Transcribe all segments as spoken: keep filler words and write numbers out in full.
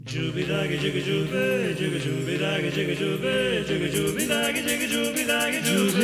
Jubidagi jigga jube, jigga jubidagi jigga jube, jigga jubidagi jigga jubidagi jube.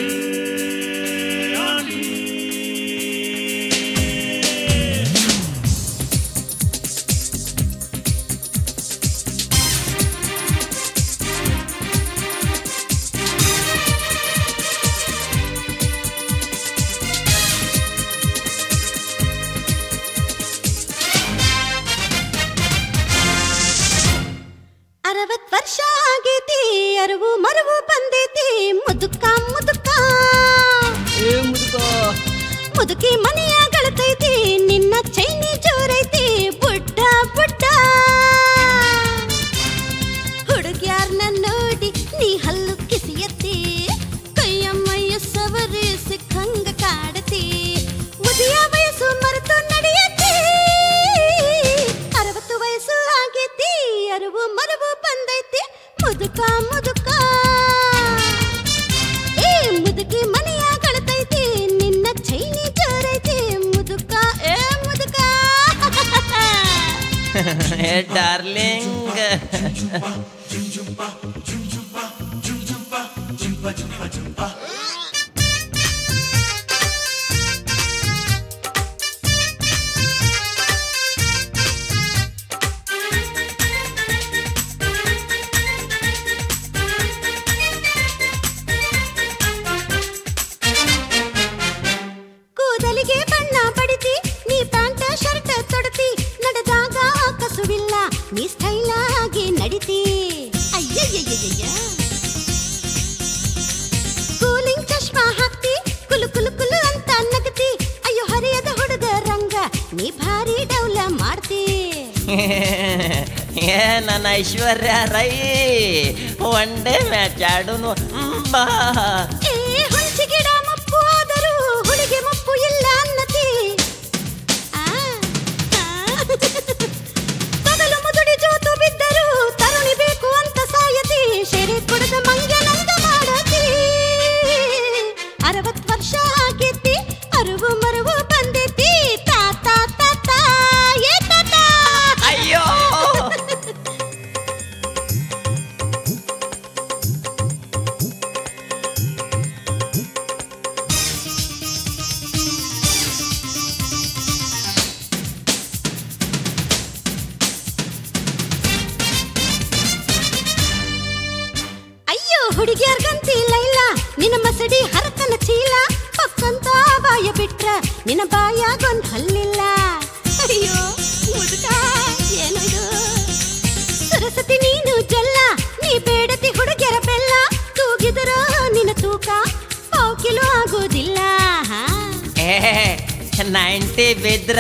ಅರವತ್ತು ವರ್ಷ ಆಗೈತಿ ಅರವು ಮರವು ಬಂದೈತಿ ಮುದುಕ ಮುದುಕ ಏ ಮುದುಕ ಮುದುಕಿ ಮನೆಯ ಗಳತೈತಿ ನಿನ್ನ ಚೈನಿ ಜೋರೈತಿ ಬುಡ್ಡ ಬುಡ್ಡ ಹುಡುಗ್ಯಾರ್ನ ನೋಡಿ ನೀ ಹಲ್ಲು ಕಿಸಿಯತ್ತಿ ಕೈಯ ಮೈಯ ಸವರಿ ಸಿಕ್ಕಂಗ ಕಾಡತಿ ಮುದಿಯ ವಯಸ್ಸು ಮರೆತು ನಡೆಯತ್ತಿ ಅರವತ್ತು ವಯಸ್ಸು ಆಗೈತಿ ಅರವು ಮರವು ಬಂದೈತಿ ಮುದುಕ ಮುದುಕ ಏ ಮುದುಕಿ ಮನೆಯ ಗಳತೈತಿ ನಿನ್ನ ಚೈನಿ ಜೋರೈತಿ ಮುದುಕ ಏ ಮುದುಕ ಏ ಡಾರ್ಲಿಂಗ್ ಕೂದಲಿಗೆ ಬಣ್ಣ ಬಡಿತಿ ನೀ ಪ್ಯಾಂಟ ಶರ್ಟ್ ತೊಡತಿ ನಡೆದಾಗ ಕಸುವಿಲ್ಲ ನೀ ಸ್ಟೈಲ್ ಆಗಿ ನಡಿತಿ ಅಯ್ಯಯ್ಯಯ್ಯಯ್ಯ ಕೂಲಿಂಗ್ ಚಶ್ಮಾ ಹಾಕ್ತಿ ಕುಲು ಕುಲು ಕುಲು ಅಂತ ನಗತಿ ಅಯ್ಯೋ ಹರಿಯದ ಹುಡುಗ ರಂಗ ನೀ ಭಾರಿ ಡೌಲ ಮಾಡ್ತಿ ಏ ನನ್ನ Aishwarya Rai one day match ಆಡುನು ಬಾ ಏ ಹುಂಚಿ ಗಿಡ ಮಪ್ಪು ಆದರೂ ಹುಳಿಗೆ ಮಪ್ಪು ಇಲ್ಲ ಅನ್ನತಿ ಆ, ಆ. ತೊಗಲು ಮುದುಡಿ ಜೋತು ಬಿದ್ದರು ತರುಣಿ ಬೇಕು ಅಂತ ಸಾಯತಿ ಶೆರೆ ಕುಡದ ಮಂಗನಂದ ಮಾಡತಿ ಅರವತ್ತು ವರ್ಷ ಆಗೈತಿ ಅರುವು ಮರುವು ಬಂದೈತಿ ತಾತ ತಾತ ಏ ತಾತ ಅಯ್ಯೋ ಅಯ್ಯೋ ಹುಡುಗಿಯರ್ಗಂತಿ ಲೈಲ ನಿನ್ನ ಮಸಡಿ ಹರಕನ ಚೀಲ ಪಕ್ಕಂತ ಬಾಯ ಬಿಟ್ರ ನಿನ್ನ ಬಾಯಾಗೊಂದ್ ಹಲ್ಲಿಲ್ಲ ಅಯ್ಯೋ ಮುದುಕ ಏನು ಇದು ಸರಸ್ವತಿ ನೀನು ಜಲ್ಲ ನೀ ಬೇಡತಿ ಹುಡುಗಿಯರ ಬೆಲ್ಲ ತೂಗಿದರ ನಿನ್ನ ತೂಕ ಪಾವು ಕಿಲೋ ಆಗೋದಿಲ್ಲ ಹಾ ಏ ನೈಂಟಿ ಬಿದ್ರ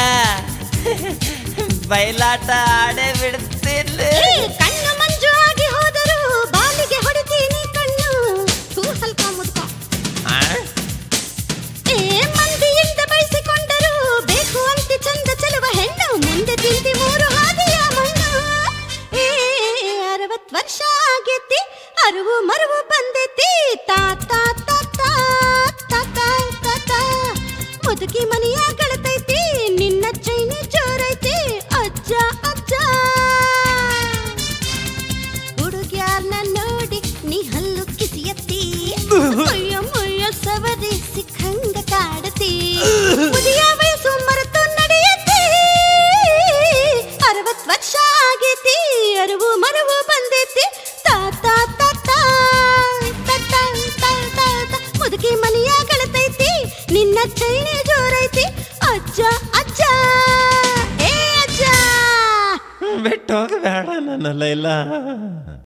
ಬಯಲಾಟ ಆಡೇ ಬಿಡ್ತಿಲ್ಲ ಏ, ಕಣ್ಣು ಮಂಜು ಆಗಿ ಹೋದರು ಬಾಲಿಗೆ ಹೊಡಿತೀನಿ ಕಣ್ಣು ತೂ ಹಲ್ಕ ಮುದುಕ ಆ? ಏ ಮಂದಿಯಿಂದ ಬಯಸಿಕೊಂಡರು ಬೇಕು ಅಂತಿ ಚಂದ ಚೆಲುವ ಹೆಣ್ಣು ಮುಂದೆ ತಿಂತಿ ಮೂರು ಹಾದಿಯ ಮಣ್ಣು ಏ ಅರವತ್ತು ವರ್ಷ ಆಗೈತಿ ಅರುವು ಮರುವು ಬಂದೈತಿ ತಾತ ತಾತ ತಾತ ತಾತ ಮುದುಕಿ ಮನೆಯ ಗಳತೈತಿ ನಿನ್ನ ಚೈನಿ ಜೋರೈತಿ ಅಜ್ಜ ಅಜ್ಜ ಹುಡುಗ್ಯಾರ್ನ ನೋಡಿ ನೀ ಹಲ್ಲು ಕಿಸಿಯತ್ತಿ ಮುಯ್ಯ ಮುಯ್ಯ ಸವರಿ ಸಿಕ್ಕಂಗ ಕಾಡತಿ ಮುದಿಯ ವಯಸ್ಸು ಮರೆತು ನಡೆಯತ್ತಿ ಅರವತ್ತು ವರ್ಷ ಆಗೈತಿ ಅರುವು ಮರುವು ಬಂದೈತಿ ತಾತ ತಾತ ತಾತ ತಾತ ಮುದುಕಿ ಮನೆಯ ಗಳತೈತಿ ನಿನ್ನ ಚೈನಿ ಜೋರೈತಿ ಅಜ್ಜ ಅಜ್ಜ ಏ ಅಜ್ಜ ಬಿಟ್ಟು ಹೋಗಬೇಡ ನನ್ನ ಲೈಲಾ